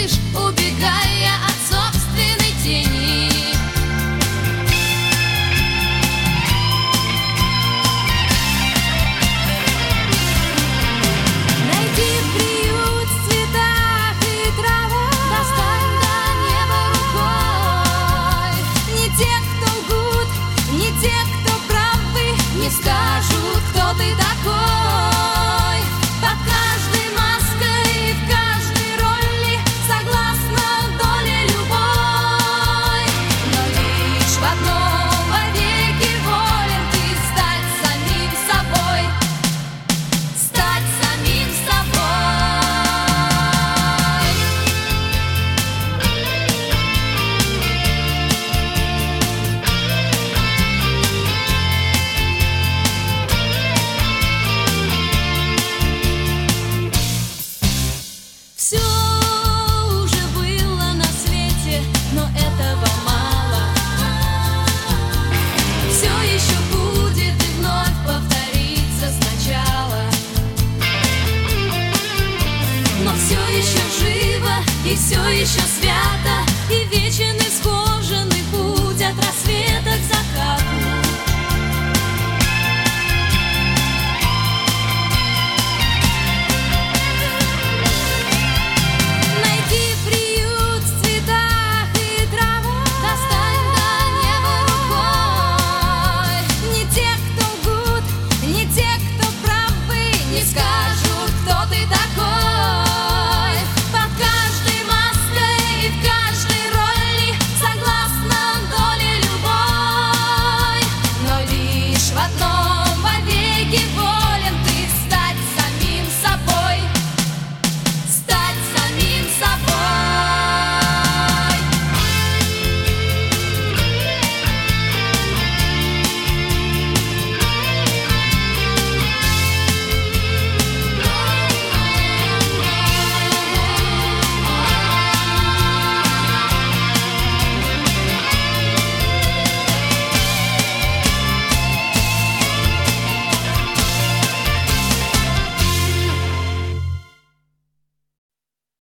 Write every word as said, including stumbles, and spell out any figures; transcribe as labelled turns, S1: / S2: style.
S1: спешишь, убегая от собственной тени. Найди приют в цветах и травах, достань до неба рукой. Не те, кто лгут, не те, кто правы, не скажут, кто ты такой. Под каждой маской, в каждой роли согласна доля любой. Но лишь в одном вовеки волен ты стать самим собой, стать самим собой. Все уже было на свете, но этого мало. Все еще будет и вновь повторится сначала. Но все еще живо и все еще свято и вечно.